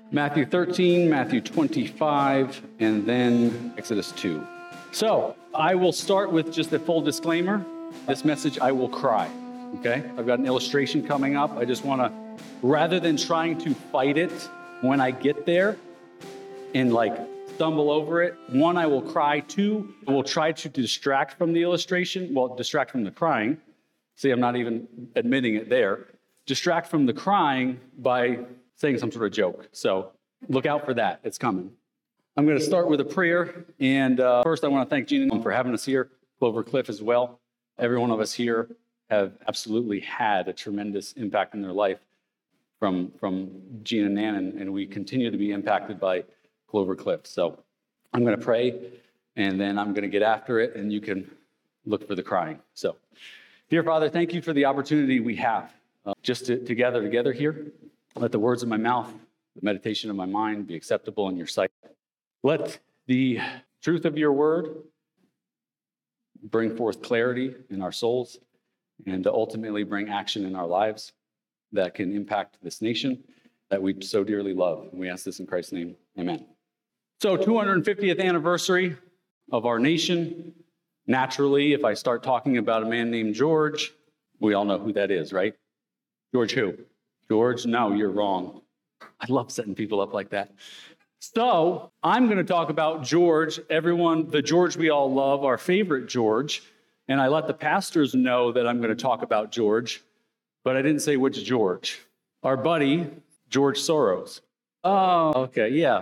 Matthew 13, Matthew 25, and then Exodus 2. So I will start with just a full disclaimer. This message, I will cry, okay? I've got an illustration coming up. I just want to, rather than trying to fight it when I get there and stumble over it, one, I will cry. Two, I will try to distract from the illustration. Well, distract from the crying. See, I'm not even admitting it there. Distract from the crying by saying some sort of joke. So look out for that. It's coming. I'm going to start with a prayer. And first, I want to thank Gina for having us here, Clover Cliff as well. Every one of us here have absolutely had a tremendous impact in their life from Gina and Nan, and we continue to be impacted by Clover Cliff. So I'm going to pray, and then I'm going to get after it, and you can look for the crying. So, dear Father, thank you for the opportunity we have just to gather together here. Let the words of my mouth, the meditation of my mind be acceptable in your sight. Let the truth of your word bring forth clarity in our souls and to ultimately bring action in our lives that can impact this nation that we so dearly love. And we ask this in Christ's name. Amen. So 250th anniversary of our nation. Naturally, if I start talking about a man named George, we all know who that is, right? George who? George, no, you're wrong. I love setting people up like that. So I'm going to talk about George, everyone, the George we all love, our favorite George. And I let the pastors know that I'm going to talk about George, but I didn't say which George. Our buddy, George Soros. Oh, okay, yeah,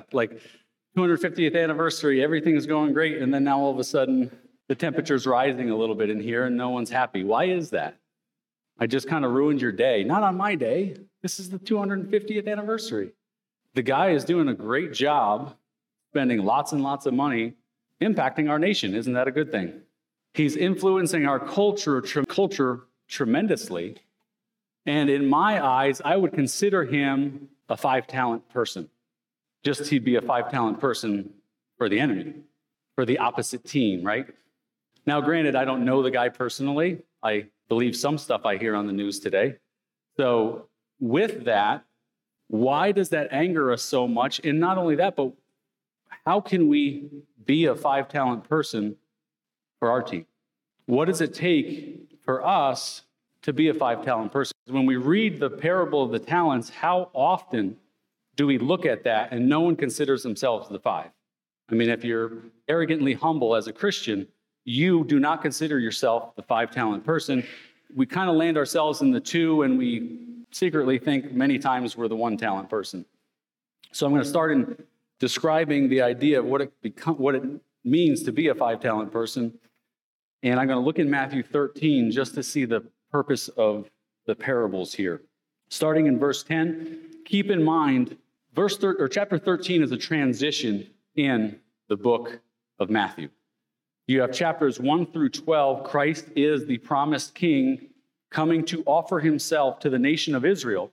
250th anniversary, everything's going great. And then now all of a sudden, the temperature's rising a little bit in here and no one's happy. Why is that? I just kind of ruined your day. Not on my day. This is the 250th anniversary. The guy is doing a great job spending lots and lots of money impacting our nation. Isn't that a good thing? He's influencing our culture tremendously. And in my eyes, I would consider him a 5-talent person. Just he'd be a 5-talent person for the enemy, for the opposite team, right? Now, granted, I don't know the guy personally. I believe some stuff I hear on the news today. So with that, why does that anger us so much? And not only that, but how can we be a 5-talent person for our team? What does it take for us to be a 5-talent person? When we read the parable of the talents, how often do we look at that and no one considers themselves the 5? I mean, if you're arrogantly humble as a Christian, you do not consider yourself the 5-talent person. We kind of land ourselves in the 2, and we secretly think many times we're the 1-talent person. So I'm going to start in describing the idea of what it means to be a 5-talent person. And I'm going to look in Matthew 13 just to see the purpose of the parables here. Starting in verse 10, keep in mind, chapter 13 is a transition in the book of Matthew. You have chapters 1 through 12. Christ is the promised king coming to offer himself to the nation of Israel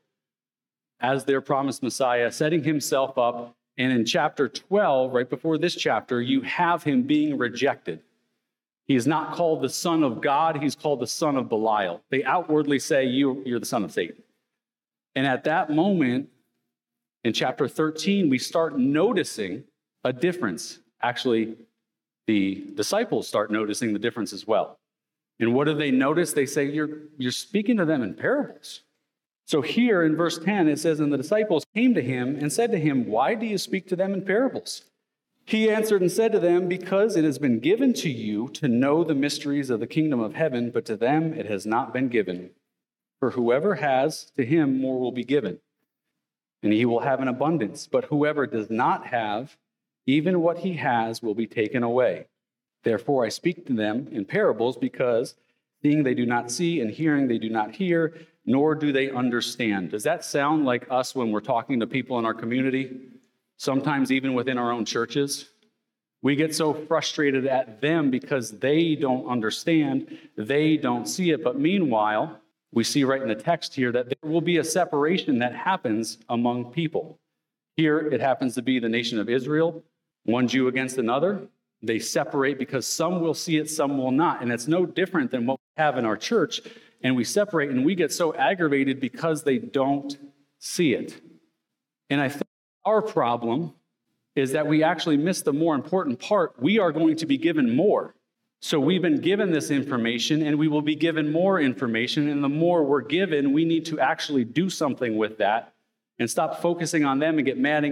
as their promised Messiah, setting himself up. And in chapter 12, right before this chapter, you have him being rejected. He is not called the Son of God. He's called the son of Belial. They outwardly say, you're the son of Satan. And at that moment, in chapter 13, we start noticing a difference. Actually, the disciples start noticing the difference as well. And what do they notice? They say, you're speaking to them in parables. So here in verse 10, it says, and the disciples came to him and said to him, why do you speak to them in parables? He answered and said to them, because it has been given to you to know the mysteries of the kingdom of heaven, but to them it has not been given. For whoever has, to him more will be given, and he will have an abundance. But whoever does not have, even what he has will be taken away. Therefore I speak to them in parables, because seeing they do not see, and hearing they do not hear, nor do they understand. Does that sound like us when we're talking to people in our community? Sometimes even within our own churches? We get so frustrated at them because they don't understand, they don't see it. But meanwhile, we see right in the text here that there will be a separation that happens among people. Here it happens to be the nation of Israel, one Jew against another. They separate because some will see it, some will not. And it's no different than what we have in our church. And we separate and we get so aggravated because they don't see it. And I think Our problem is that we actually miss the more important part. We are going to be given more. So we've been given this information, and we will be given more information. And the more we're given, we need to actually do something with that and stop focusing on them and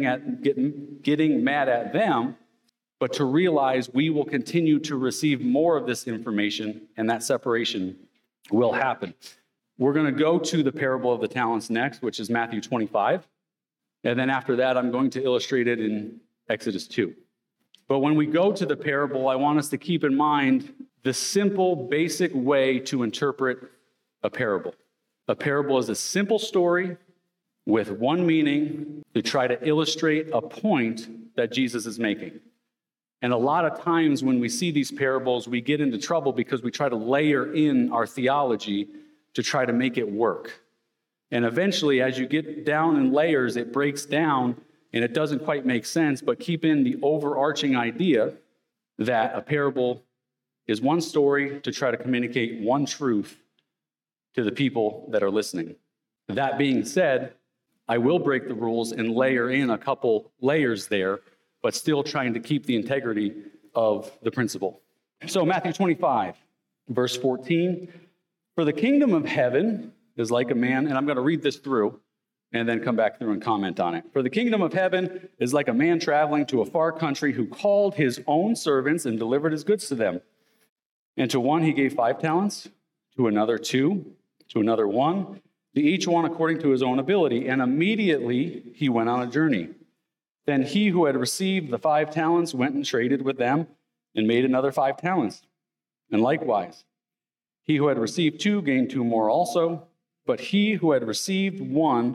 getting mad at them, but to realize we will continue to receive more of this information, and that separation will happen. We're going to go to the parable of the talents next, which is Matthew 25. And then after that, I'm going to illustrate it in Exodus 2. But when we go to the parable, I want us to keep in mind the simple, basic way to interpret a parable. A parable is a simple story with one meaning to try to illustrate a point that Jesus is making. And a lot of times when we see these parables, we get into trouble because we try to layer in our theology to try to make it work. And eventually, as you get down in layers, it breaks down and it doesn't quite make sense, but keep in the overarching idea that a parable is one story to try to communicate one truth to the people that are listening. That being said, I will break the rules and layer in a couple layers there, but still trying to keep the integrity of the principle. So Matthew 25, verse 14, for the kingdom of heaven is like a man, and I'm going to read this through and then come back through and comment on it. For the kingdom of heaven is like a man traveling to a far country who called his own servants and delivered his goods to them. And to one he gave 5 talents, to another 2, to another 1, to each one according to his own ability. And immediately he went on a journey. Then he who had received the 5 talents went and traded with them and made another 5 talents. And likewise, he who had received 2 gained 2 more also. But he who had received 1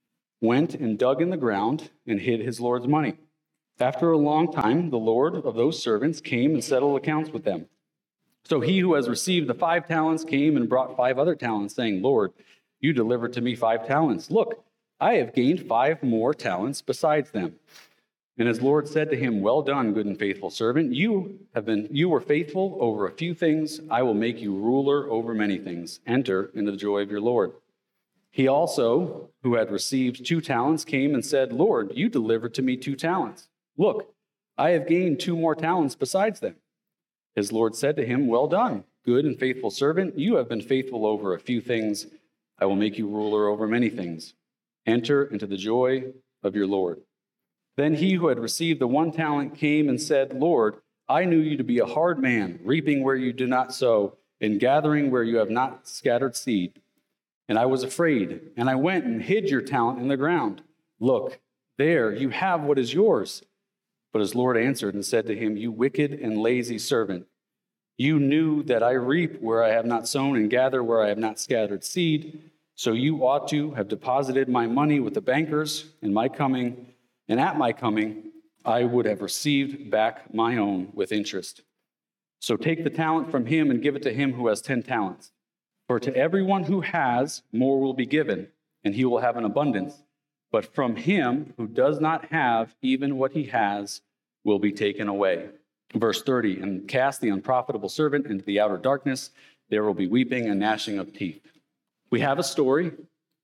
went and dug in the ground and hid his Lord's money. After a long time, the Lord of those servants came and settled accounts with them. So he who has received the 5 talents came and brought 5 other talents, saying, Lord, you delivered to me 5 talents. Look, I have gained 5 more talents besides them. And his Lord said to him, well done, good and faithful servant. You were faithful over a few things. I will make you ruler over many things. Enter into the joy of your Lord. He also, who had received 2 talents, came and said, Lord, you delivered to me 2 talents. Look, I have gained 2 more talents besides them. His Lord said to him, well done, good and faithful servant. You have been faithful over a few things. I will make you ruler over many things. Enter into the joy of your Lord. Then he who had received the 1 talent came and said, Lord, I knew you to be a hard man, reaping where you did not sow, and gathering where you have not scattered seed. And I was afraid, and I went and hid your talent in the ground. Look, there you have what is yours. But his Lord answered and said to him, you wicked and lazy servant, you knew that I reap where I have not sown and gather where I have not scattered seed. So you ought to have deposited my money with the bankers in my coming, and at my coming I would have received back my own with interest. So take the talent from him and give it to him who has 10 talents. For to everyone who has, more will be given, and he will have an abundance. But from him who does not have, even what he has will be taken away. Verse 30, and cast the unprofitable servant into the outer darkness. There will be weeping and gnashing of teeth. We have a story,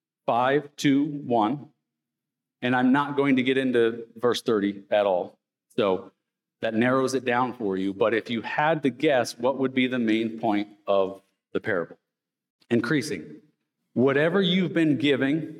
5, 2, 1, and I'm not going to get into verse 30 at all. So that narrows it down for you. But if you had to guess, what would be the main point of the parable? Increasing. Whatever you've been giving,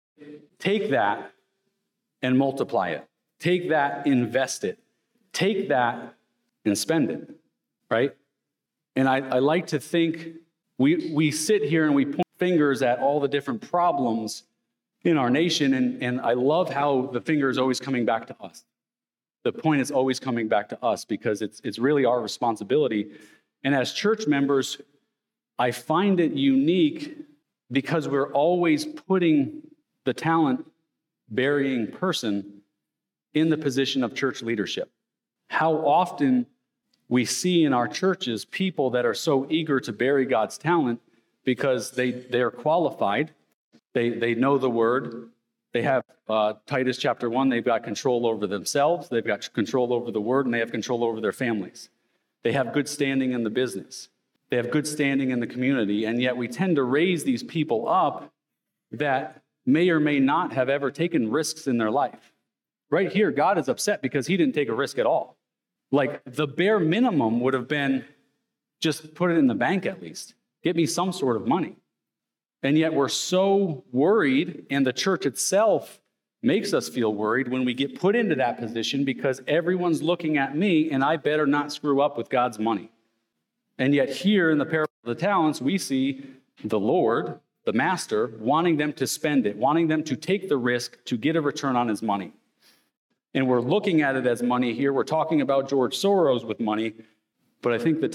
take that and multiply it. Take that, invest it. Take that and spend it, right? And I like to think we sit here and we point fingers at all the different problems in our nation, and I love how the finger is always coming back to us. The point is always coming back to us because it's really our responsibility. And as church members, I find it unique because we're always putting the talent-bearing person in the position of church leadership. How often we see in our churches people that are so eager to bury God's talent because they're qualified, they know the word, they have Titus chapter 1, they've got control over themselves, they've got control over the word, and they have control over their families. They have good standing in the business. They have good standing in the community, and yet we tend to raise these people up that may or may not have ever taken risks in their life. Right here, God is upset because he didn't take a risk at all. Like the bare minimum would have been just put it in the bank at least. Get me some sort of money. And yet we're so worried, and the church itself makes us feel worried when we get put into that position because everyone's looking at me and I better not screw up with God's money. And yet here in the parable of the talents, we see the Lord, the master, wanting them to spend it, wanting them to take the risk to get a return on his money. And we're looking at it as money here. We're talking about George Soros with money, but I don't think the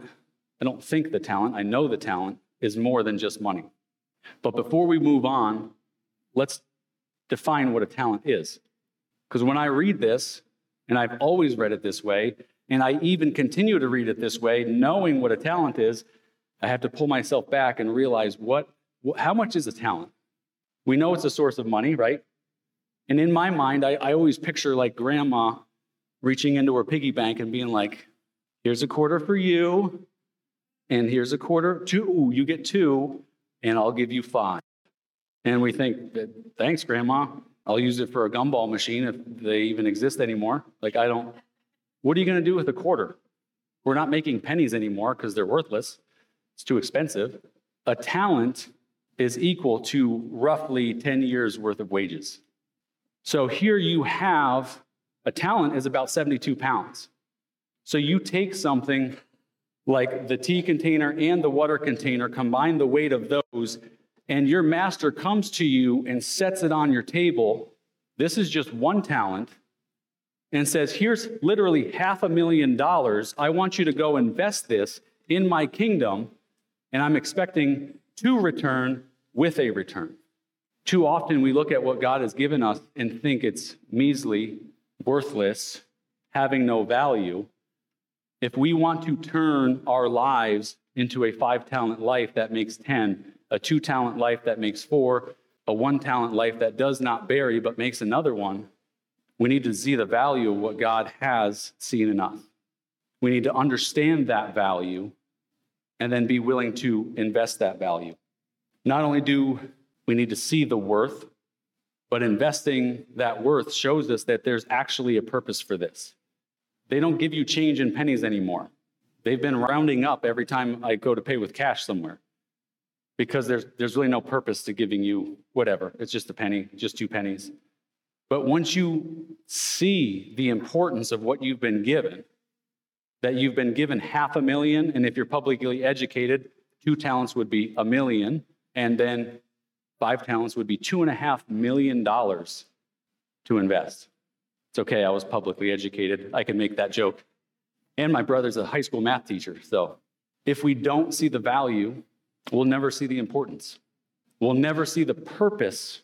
talent, I know the talent is more than just money. But before we move on, let's define what a talent is. Because when I read this, and I've always read it this way, and I even continue to read it this way, knowing what a talent is, I have to pull myself back and realize how much is a talent? We know it's a source of money, right? And in my mind, I always picture like grandma reaching into her piggy bank and being like, here's a quarter for you, and here's a quarter, you get 2, and I'll give you 5. And we think, thanks, Grandma. I'll use it for a gumball machine if they even exist anymore. What are you going to do with a quarter? We're not making pennies anymore because they're worthless. It's too expensive. A talent is equal to roughly 10 years worth of wages. So here you have a talent is about 72 pounds. So you take something like the tea container and the water container, combine the weight of those, and your master comes to you and sets it on your table. This is just one talent, and says, here's literally $500,000. I want you to go invest this in my kingdom, and I'm expecting to return with a return. Too often we look at what God has given us and think it's measly, worthless, having no value. If we want to turn our lives into a 5-talent life that makes 10, a 2-talent life that makes 4, a 1-talent life that does not bury but makes another one, we need to see the value of what God has seen in us. We need to understand that value and then be willing to invest that value. Not only do we need to see the worth, but investing that worth shows us that there's actually a purpose for this. They don't give you change in pennies anymore. They've been rounding up every time I go to pay with cash somewhere because there's really no purpose to giving you whatever. It's just a penny, just 2 pennies. But once you see the importance of what you've been given, that you've been given $500,000, and if you're publicly educated, 2 talents would be $1 million, and then 5 talents would be $2.5 million to invest. It's okay, I was publicly educated. I can make that joke. And my brother's a high school math teacher. So if we don't see the value, we'll never see the importance. We'll never see the purpose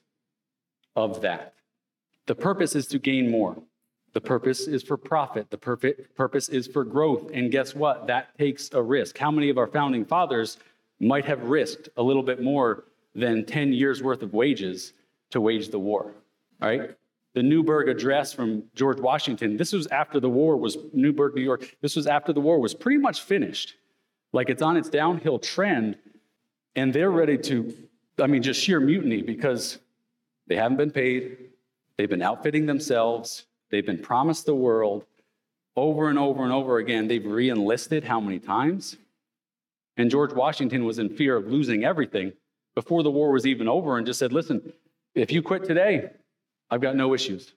of that. The purpose is to gain more. The purpose is for profit. The purpose is for growth. And guess what? That takes a risk. How many of our founding fathers might have risked a little bit more than 10 years worth of wages to wage the war? All right? The Newburgh Address from George Washington, this was after the war was, Newburgh, New York, this was after the war was pretty much finished. Like it's on its downhill trend, and they're ready to, just sheer mutiny because they haven't been paid, they've been outfitting themselves, they've been promised the world over and over and over again. They've re-enlisted how many times? And George Washington was in fear of losing everything before the war was even over and just said, listen, if you quit today, I've got no issues.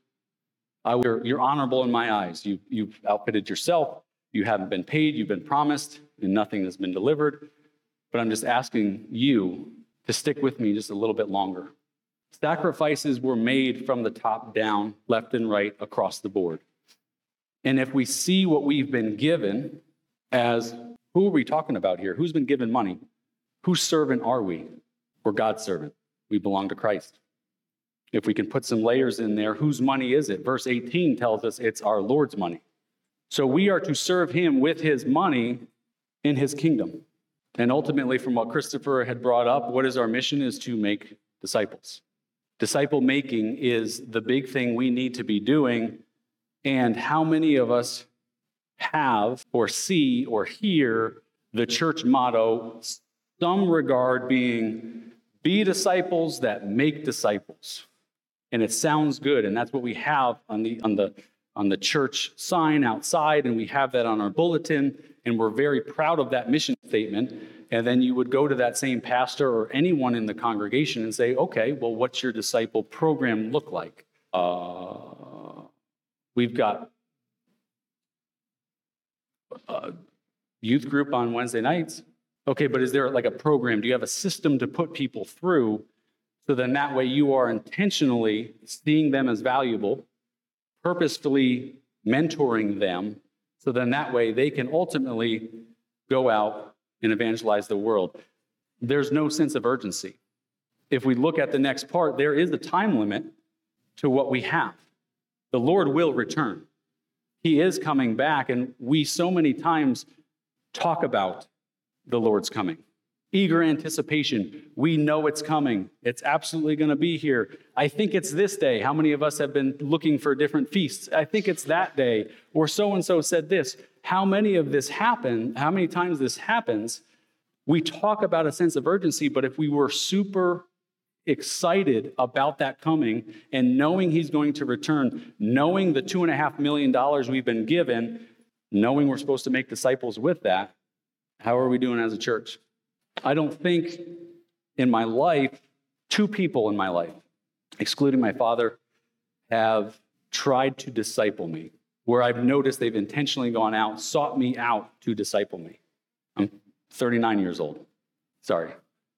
You're honorable in my eyes. You've outfitted yourself. You haven't been paid. You've been promised, and nothing has been delivered. But I'm just asking you to stick with me just a little bit longer. Sacrifices were made from the top down, left and right, across the board. And if we see what we've been given as, who are we talking about here? Who's been given money? Whose servant are we? We're God's servant. We belong to Christ. If we can put some layers in there, whose money is it? Verse 18 tells us it's our Lord's money. So we are to serve him with his money in his kingdom. And ultimately, from what Christopher had brought up, what is our mission is to make disciples. Disciple making is the big thing we need to be doing. And how many of us have or see or hear the church motto, some regard being, be disciples that make disciples. and it sounds good, and that's what we have on the church sign outside, and we have that on our bulletin, and we're very proud of that mission statement. And then you would go to that same pastor or anyone in the congregation and say, okay, well, what's your disciple program look like? We've got a youth group on Wednesday nights. Okay, but is there like a program? Do you have a system to put people through so then that way you are intentionally seeing them as valuable, purposefully mentoring them, so then that way they can ultimately go out and evangelize the world? There's no sense of urgency. If we look at the next part, there is a time limit to what we have. The Lord will return. He is coming back, and we so many times talk about the Lord's coming. Eager anticipation. We know it's coming. It's absolutely going to be here. I think it's this day. How many of us have been looking for different feasts? I think it's that day. Or so-and-so said this. How many times this happens, we talk about a sense of urgency, but if we were super excited about that coming and knowing he's going to return, knowing the $2.5 million we've been given, knowing we're supposed to make disciples with that, how are we doing as a church? I don't think in my life, two people in my life, excluding my father, have tried to disciple me, where I've noticed they've intentionally gone out, sought me out to disciple me. I'm 39 years old. Sorry.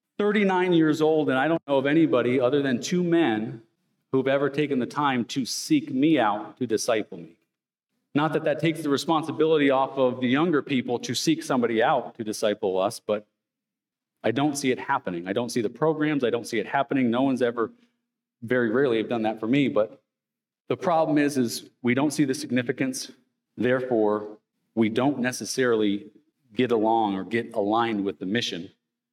39 years old, and I don't know of anybody other than two men who've ever taken the time to seek me out to disciple me. Not that that takes the responsibility off of the younger people to seek somebody out to disciple us, but I don't see it happening. I don't see the programs. I don't see it happening. No one's ever, very rarely have done that for me, but the problem is we don't see the significance. Therefore, we don't necessarily get along or get aligned with the mission.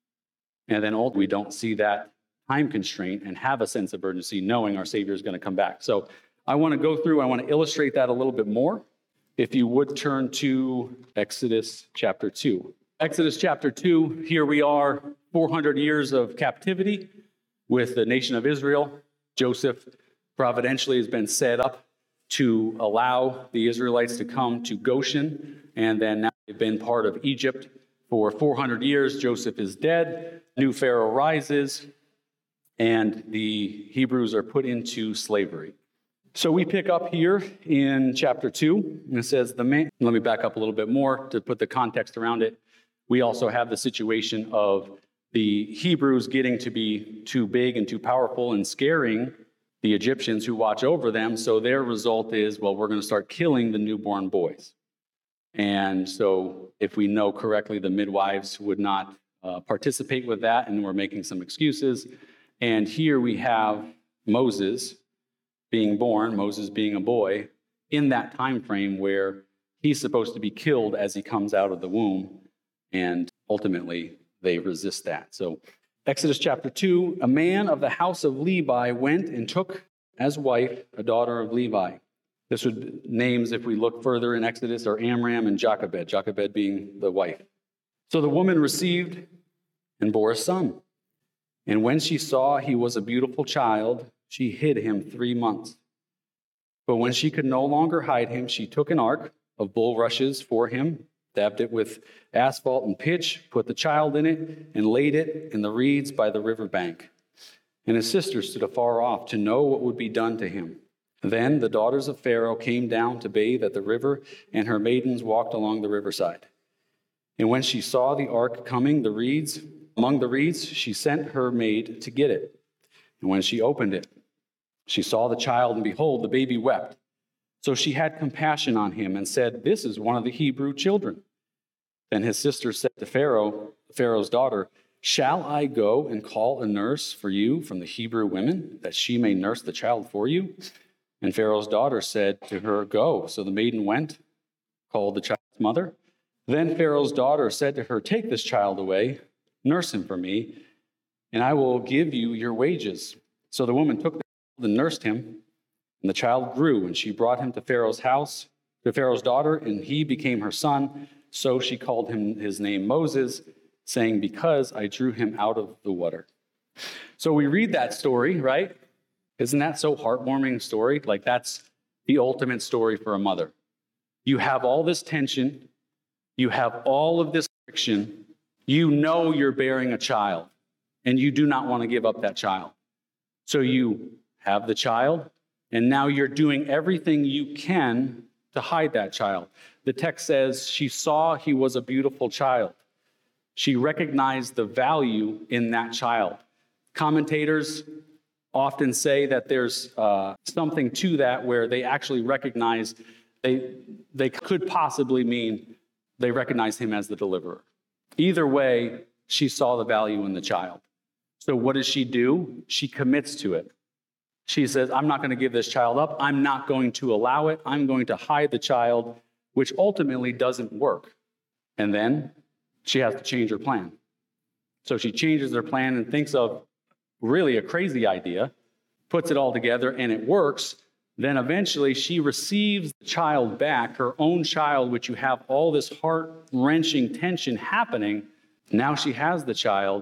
And then ultimately, we don't see that time constraint and have a sense of urgency knowing our Savior is going to come back. So I want to illustrate that a little bit more. If you would turn to Exodus chapter 2. Exodus chapter 2, here we are, 400 years of captivity with the nation of Israel. Joseph providentially has been set up to allow the Israelites to come to Goshen, and then now they've been part of Egypt for 400 years. Joseph is dead, new Pharaoh rises, and the Hebrews are put into slavery. So we pick up here in chapter 2, and it says, let me back up a little bit more to put the context around it. We also have the situation of the Hebrews getting to be too big and too powerful and scaring the Egyptians who watch over them. So their result is, well, we're going to start killing the newborn boys. And so if we know correctly, the midwives would not participate with that, and we're making some excuses. And here we have Moses being born, Moses being a boy, in that time frame where he's supposed to be killed as he comes out of the womb. And ultimately, they resist that. So Exodus chapter 2, a man of the house of Levi went and took as wife a daughter of Levi. This would names, if we look further in Exodus, are Amram and Jochebed, Jochebed being the wife. So the woman received and bore a son. And when she saw he was a beautiful child, she hid him 3 months. But when she could no longer hide him, she took an ark of bulrushes for him, dabbed it with asphalt and pitch, put the child in it, and laid it in the reeds by the river bank. And his sister stood afar off to know what would be done to him. Then the daughters of Pharaoh came down to bathe at the river, and her maidens walked along the riverside. And when she saw the ark coming, among the reeds, she sent her maid to get it. And when she opened it, she saw the child, and behold, the baby wept. So she had compassion on him and said, "This is one of the Hebrew children." Then his sister said to Pharaoh's daughter, "Shall I go and call a nurse for you from the Hebrew women, that she may nurse the child for you?" And Pharaoh's daughter said to her, "Go." So the maiden went, called the child's mother. Then Pharaoh's daughter said to her, "Take this child away, nurse him for me, and I will give you your wages." So the woman took the child and nursed him. And the child grew, and she brought him to Pharaoh's house, to Pharaoh's daughter, and he became her son. So she called his name Moses, saying, "Because I drew him out of the water." So we read that story, right? Isn't that so heartwarming story? Like that's the ultimate story for a mother. You have all this tension. You have all of this friction. You know you're bearing a child, and you do not want to give up that child. So you have the child, and now you're doing everything you can to hide that child. The text says she saw he was a beautiful child. She recognized the value in that child. Commentators often say that there's something to that where they actually recognize, they could possibly mean they recognize him as the deliverer. Either way, she saw the value in the child. So what does she do? She commits to it. She says, I'm not going to give this child up. I'm not going to allow it. I'm going to hide the child, which ultimately doesn't work. And then she has to change her plan. So she changes her plan and thinks of really a crazy idea, puts it all together, and it works. Then eventually she receives the child back, her own child, which you have all this heart-wrenching tension happening. Now she has the child.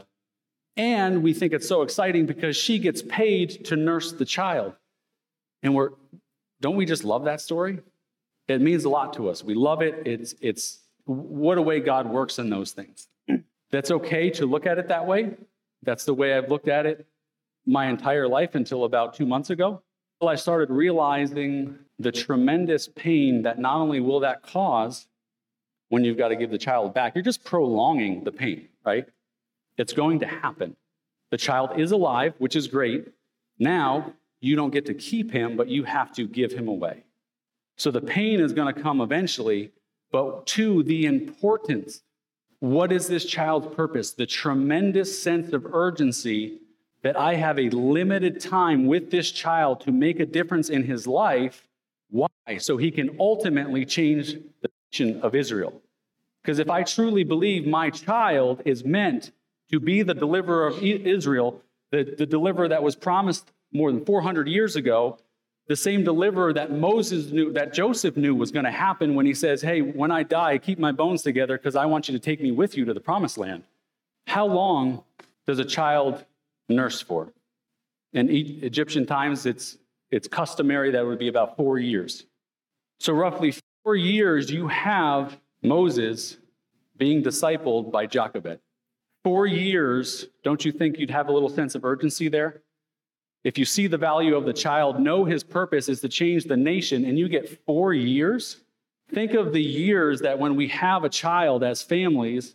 And we think it's so exciting because she gets paid to nurse the child. And don't we just love that story? It means a lot to us. We love it. It's what a way God works in those things. That's okay to look at it that way. That's the way I've looked at it my entire life until about 2 months ago. I started realizing the tremendous pain that not only will that cause when you've got to give the child back, you're just prolonging the pain, right? It's going to happen. The child is alive, which is great. Now, you don't get to keep him, but you have to give him away. So the pain is going to come eventually, but to the importance, what is this child's purpose? The tremendous sense of urgency that I have a limited time with this child to make a difference in his life. Why? So he can ultimately change the nation of Israel. Because if I truly believe my child is meant to be the deliverer of Israel, the deliverer that was promised more than 400 years ago, the same deliverer that Moses knew, that Joseph knew was going to happen when he says, hey, when I die, keep my bones together because I want you to take me with you to the promised land. How long does a child nurse for? In Egyptian times, it's customary that it would be about 4 years. So roughly 4 years, you have Moses being discipled by Jochebed. 4 years, don't you think you'd have a little sense of urgency there? If you see the value of the child, know his purpose is to change the nation, and you get 4 years, think of the years that when we have a child as families,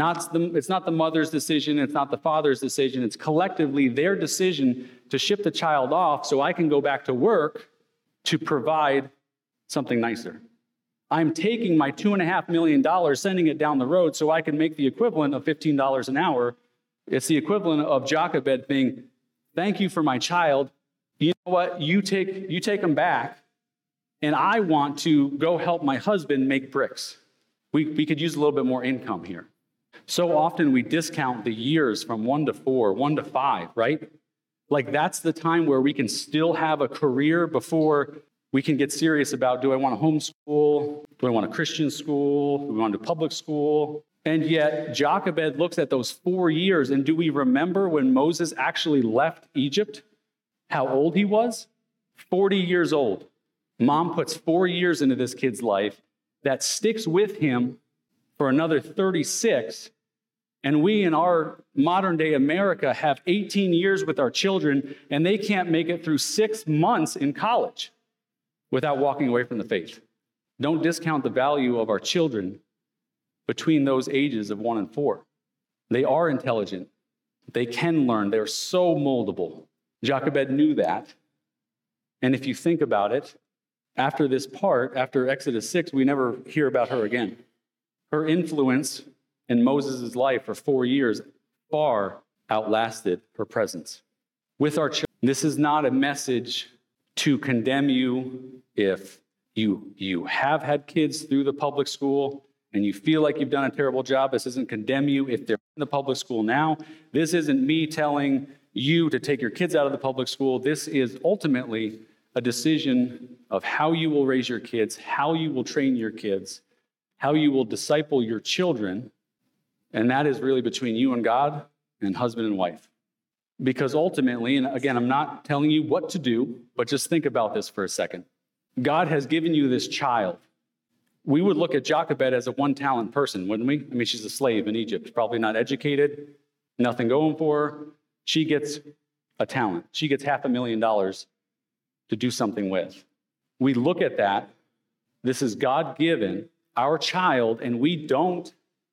it's not the mother's decision, it's not the father's decision, it's collectively their decision to ship the child off so I can go back to work to provide something nicer. I'm taking my $2.5 million, sending it down the road so I can make the equivalent of $15 an hour. It's the equivalent of Jochebed being, thank you for my child. You know what? You take him back, and I want to go help my husband make bricks. We could use a little bit more income here. So often we discount the years from 1 to 4, 1 to 5, right? Like that's the time where we can still have a career before we can get serious about, do I want a homeschool? Do I want a Christian school? Do we want to do public school? And yet Jochebed looks at those 4 years, and do we remember when Moses actually left Egypt, how old he was? 40 years old. Mom puts 4 years into this kid's life that sticks with him for another 36. And we in our modern day America have 18 years with our children, and they can't make it through 6 months in college without walking away from the faith. Don't discount the value of our children between those ages of 1 and 4. They are intelligent. They can learn. They're so moldable. Jochebed knew that. And if you think about it, after this part, after Exodus 6, we never hear about her again. Her influence in Moses' life for 4 years far outlasted her presence. With our children, this is not a message to condemn you if you have had kids through the public school and you feel like you've done a terrible job. This doesn't condemn you if they're in the public school now. This isn't me telling you to take your kids out of the public school. This is ultimately a decision of how you will raise your kids, how you will train your kids, how you will disciple your children. And that is really between you and God and husband and wife. Because ultimately, and again, I'm not telling you what to do, but just think about this for a second. God has given you this child. We would look at Jochebed as a one-talent person, wouldn't we? I mean, she's a slave in Egypt, probably not educated, nothing going for her. She gets a talent. She gets $500,000 to do something with. We look at that. This is God-given, our child, and we don't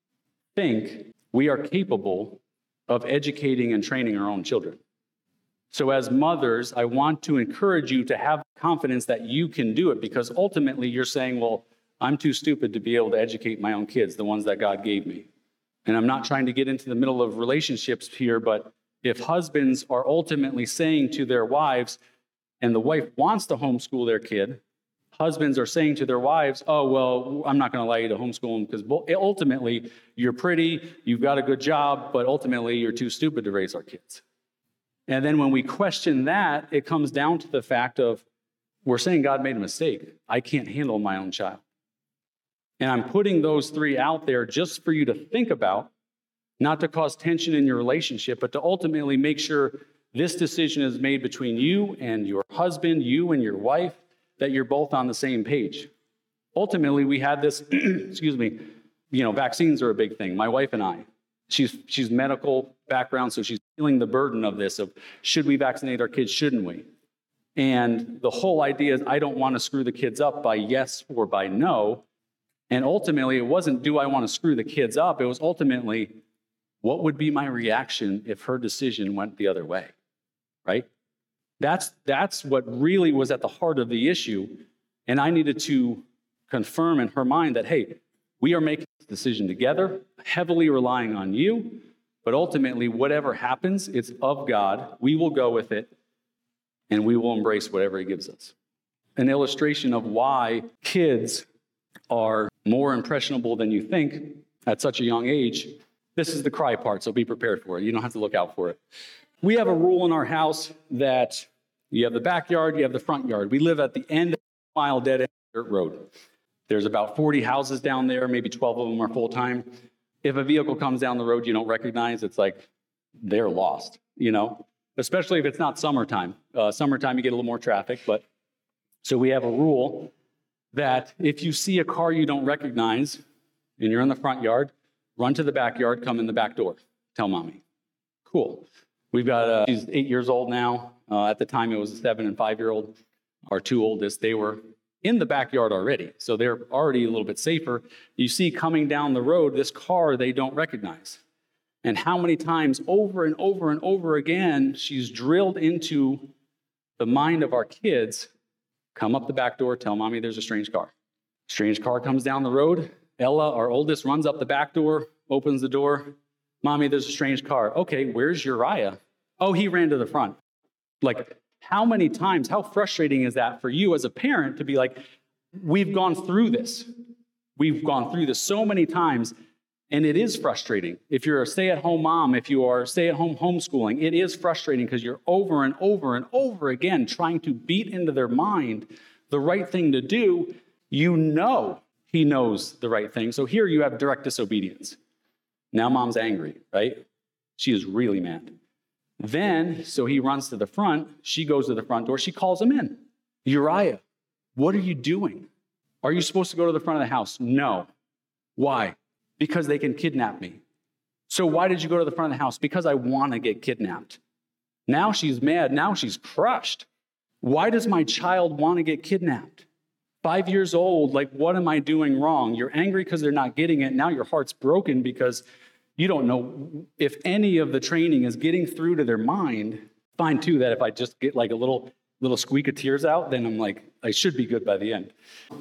think we are capable of educating and training our own children. So as mothers, I want to encourage you to have confidence that you can do it, because ultimately you're saying, well, I'm too stupid to be able to educate my own kids, the ones that God gave me. And I'm not trying to get into the middle of relationships here, but if husbands are ultimately saying to their wives, and the wife wants to homeschool their kid, husbands are saying to their wives, oh, well, I'm not going to allow you to homeschool them because ultimately you're pretty, you've got a good job, but ultimately you're too stupid to raise our kids. And then when we question that, it comes down to the fact of we're saying God made a mistake. I can't handle my own child. And I'm putting those three out there just for you to think about, not to cause tension in your relationship, but to ultimately make sure this decision is made between you and your husband, you and your wife, that you're both on the same page. Ultimately, we had this, vaccines are a big thing. My wife and I, she's medical background, so she's feeling the burden of this, of should we vaccinate our kids, shouldn't we? And the whole idea is I don't want to screw the kids up by yes or by no. And ultimately, it wasn't, do I want to screw the kids up? It was ultimately, what would be my reaction if her decision went the other way, right? That's what really was at the heart of the issue. And I needed to confirm in her mind that, hey, we are making this decision together, heavily relying on you, but ultimately, whatever happens, it's of God. We will go with it, and we will embrace whatever he gives us. An illustration of why kids are more impressionable than you think at such a young age. This is the cry part, so be prepared for it. You don't have to look out for it. We have a rule in our house that you have the backyard, you have the front yard. We live at the end of a mile dead end dirt road. There's about 40 houses down there, maybe 12 of them are full-time. If a vehicle comes down the road you don't recognize, it's like they're lost, especially if it's not summertime. Summertime, you get a little more traffic, but so we have a rule that if you see a car you don't recognize and you're in the front yard, run to the backyard, come in the back door, tell mommy. Cool. We've got, she's 8 years old now. At the time, it was a 7 and 5-year-old. Our two oldest, they were in the backyard already, so they're already a little bit safer. You see coming down the road, this car they don't recognize. And how many times over and over and over again, she's drilled into the mind of our kids, come up the back door, tell mommy there's a strange car. Strange car comes down the road. Ella, our oldest, runs up the back door, opens the door. Mommy, there's a strange car. Okay, where's Uriah? Oh, he ran to the front. Like, how many times, how frustrating is that for you as a parent to be like, we've gone through this. We've gone through this so many times, and it is frustrating. If you're a stay-at-home mom, if you are stay-at-home homeschooling, it is frustrating because you're over and over and over again trying to beat into their mind the right thing to do. You know he knows the right thing. So here you have direct disobedience. Now mom's angry, right? She is really mad. Then, so he runs to the front. She goes to the front door. She calls him in. Uriah, what are you doing? Are you supposed to go to the front of the house? No. Why? Because they can kidnap me. So why did you go to the front of the house? Because I want to get kidnapped. Now she's mad. Now she's crushed. Why does my child want to get kidnapped? 5 years old, like, what am I doing wrong? You're angry because they're not getting it. Now your heart's broken because you don't know if any of the training is getting through to their mind. Fine, too, that if I just get like a little squeak of tears out, then I'm like, I should be good by the end.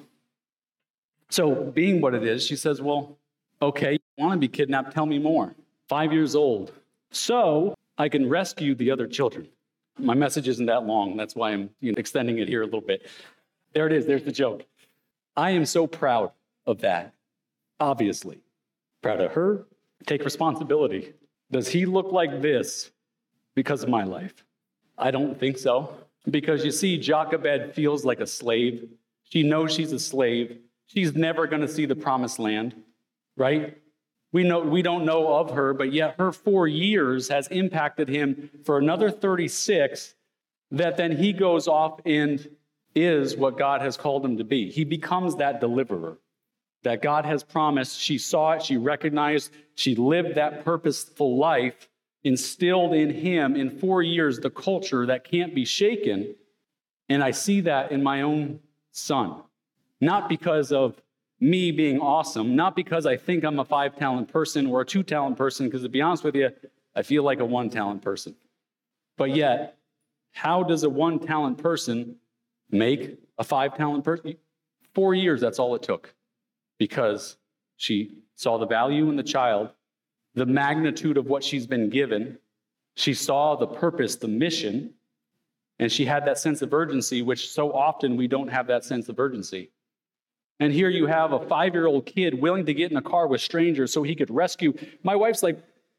So being what it is, she says, well, okay, you want to be kidnapped, tell me more. 5 years old. So I can rescue the other children. My message isn't that long. That's why I'm extending it here a little bit. There it is. There's the joke. I am so proud of that, obviously. Proud of her. Take responsibility. Does he look like this because of my life? I don't think so. Because you see, Jochebed feels like a slave. She knows she's a slave. She's never going to see the promised land, right? We don't know of her, but yet her 4 years has impacted him for another 36, that then he goes off and is what God has called him to be. He becomes that deliverer that God has promised. She saw it, she recognized, she lived that purposeful life, instilled in him in 4 years the culture that can't be shaken. And I see that in my own son, not because of me being awesome, not because I think I'm a 5-talent person or a 2-talent person, because to be honest with you, I feel like a 1-talent person. But yet, how does a 1-talent person make a 5-talent person? 4 years, that's all it took, because she saw the value in the child, the magnitude of what she's been given. She saw the purpose, the mission, and she had that sense of urgency, which so often we don't have that sense of urgency. And here you have a 5-year-old kid willing to get in a car with strangers so he could rescue. My wife's like,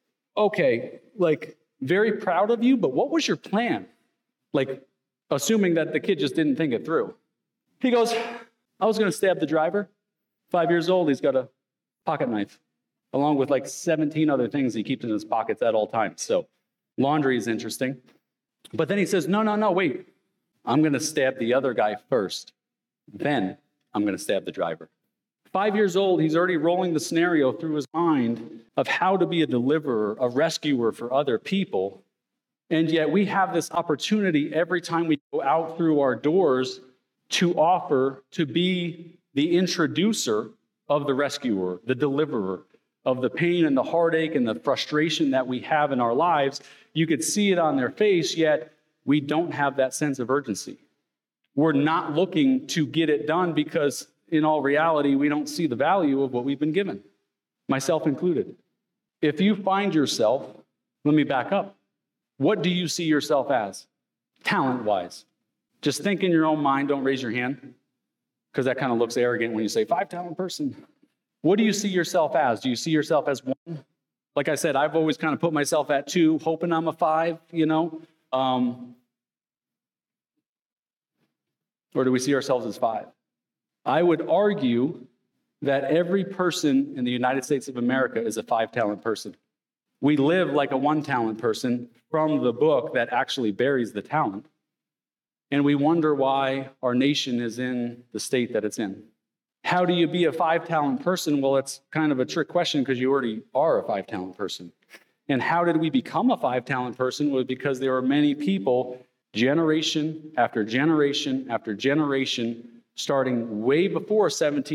okay, like, very proud of you, but what was your plan? Like, assuming that the kid just didn't think it through. He goes, I was going to stab the driver. 5 years old, he's got a pocket knife, along with like 17 other things he keeps in his pockets at all times. So laundry is interesting. But then he says, no, wait. I'm going to stab the other guy first. Then I'm going to stab the driver. 5 years old, he's already rolling the scenario through his mind of how to be a deliverer, a rescuer for other people. And yet we have this opportunity every time we go out through our doors to offer to be the introducer of the rescuer, the deliverer of the pain and the heartache and the frustration that we have in our lives. You could see it on their face, yet we don't have that sense of urgency. We're not looking to get it done because in all reality, we don't see the value of what we've been given, myself included. If you find yourself, let me back up. What do you see yourself as, talent-wise? Just think in your own mind, don't raise your hand, because that kind of looks arrogant when you say 5-talent person. What do you see yourself as? Do you see yourself as 1? Like I said, I've always kind of put myself at 2, hoping I'm a 5, or do we see ourselves as 5? I would argue that every person in the United States of America is a 5-talent person. We live like a 1-talent person from the book that actually buries the talent. And we wonder why our nation is in the state that it's in. How do you be a 5-talent person? Well, it's kind of a trick question because you already are a 5-talent person. And how did we become a 5-talent person? Was because there are many people, generation after generation after generation, starting way before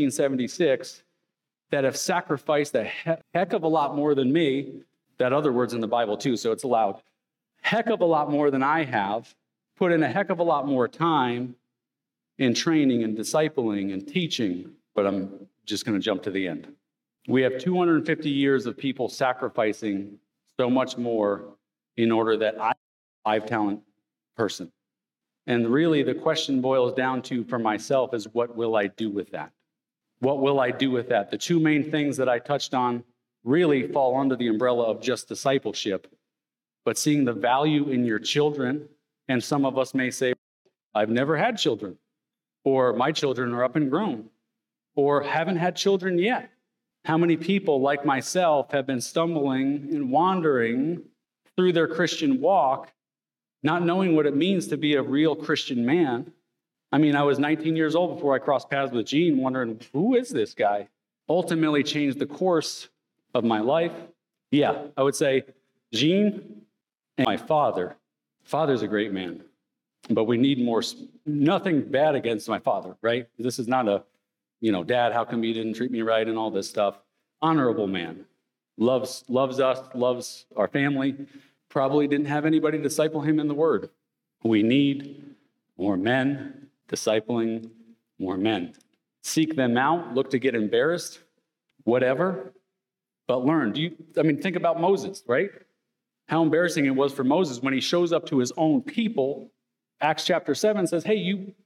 1776, that have sacrificed a heck of a lot more than me. That other word's in the Bible too, so it's allowed. Heck of a lot more than I have, put in a heck of a lot more time in training and discipling and teaching, but I'm just going to jump to the end. We have 250 years of people sacrificing so much more in order that I'm a 5-talent person. And really the question boils down to, for myself, is what will I do with that? What will I do with that? The two main things that I touched on really fall under the umbrella of just discipleship, but seeing the value in your children. And some of us may say, I've never had children, or my children are up and grown, or haven't had children yet. How many people like myself have been stumbling and wandering through their Christian walk, not knowing what it means to be a real Christian man? I mean, I was 19 years old before I crossed paths with Gene, wondering, who is this guy? Ultimately changed the course of my life. Yeah, I would say Gene and my father. Father's a great man, but we need more. Nothing bad against my father, right? This is not a, Dad, how come you didn't treat me right and all this stuff. Honorable man. Loves us, loves our family. Probably didn't have anybody disciple him in the word. We need more men discipling more men. Seek them out, look to get embarrassed, whatever, but learn. Think about Moses, right? How embarrassing it was for Moses when he shows up to his own people. Acts chapter 7 says, hey,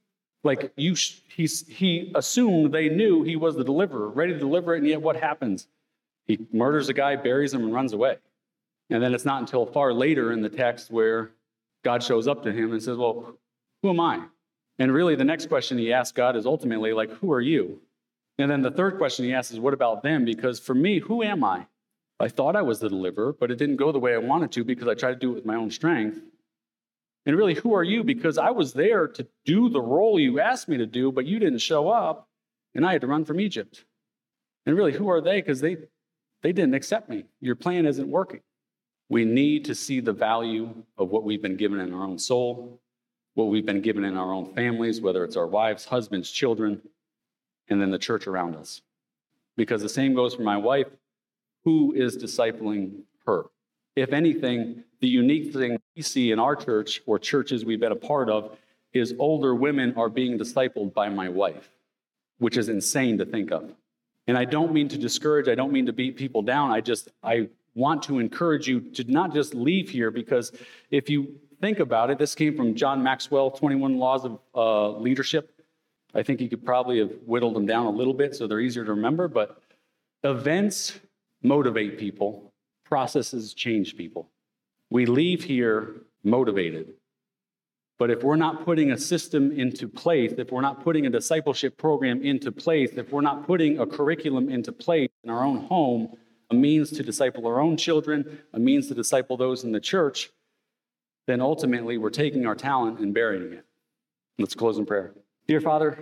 he assumed they knew he was the deliverer, ready to deliver it, and yet what happens? He murders a guy, buries him, and runs away. And then it's not until far later in the text where God shows up to him and says, well, who am I? And really the next question he asks God is ultimately who are you? And then the third question he asks is, what about them? Because for me, who am I? I thought I was the deliverer, but it didn't go the way I wanted to because I tried to do it with my own strength. And really, who are you? Because I was there to do the role you asked me to do, but you didn't show up, and I had to run from Egypt. And really, who are they? Because they didn't accept me. Your plan isn't working. We need to see the value of what we've been given in our own soul, what we've been given in our own families, whether it's our wives, husbands, children, and then the church around us. Because the same goes for my wife. Who is discipling her? If anything, the unique thing we see in our church or churches we've been a part of is older women are being discipled by my wife, which is insane to think of. And I don't mean to discourage, I don't mean to beat people down. I want to encourage you to not just leave here, because if you think about it, this came from John Maxwell, 21 Laws of Leadership. I think he could probably have whittled them down a little bit so they're easier to remember, but events motivate people, processes change people. We leave here motivated. But if we're not putting a system into place, if we're not putting a discipleship program into place, if we're not putting a curriculum into place in our own home, a means to disciple our own children, a means to disciple those in the church, then ultimately we're taking our talent and burying it. Let's close in prayer. Dear Father,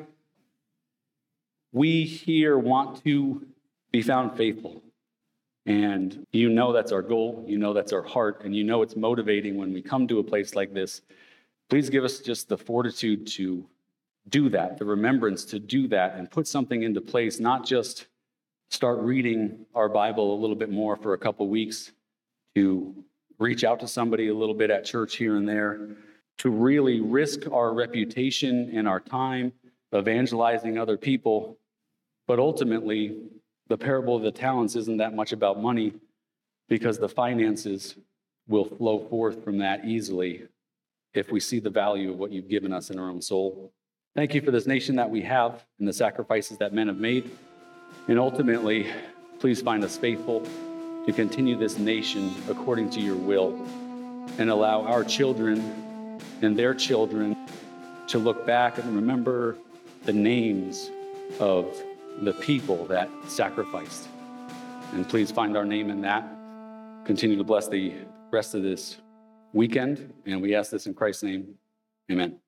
we here want to be found faithful. And you know that's our goal, you know that's our heart, and you know it's motivating when we come to a place like this. Please give us just the fortitude to do that, the remembrance to do that, and put something into place, not just start reading our Bible a little bit more for a couple weeks, to reach out to somebody a little bit at church here and there, to really risk our reputation and our time evangelizing other people. But ultimately, the parable of the talents isn't that much about money, because the finances will flow forth from that easily if we see the value of what you've given us in our own soul. Thank you for this nation that we have and the sacrifices that men have made. And ultimately, please find us faithful to continue this nation according to your will, and allow our children and their children to look back and remember the names of the people that sacrificed. And please find our name in that. Continue to bless the rest of this weekend. And we ask this in Christ's name. Amen.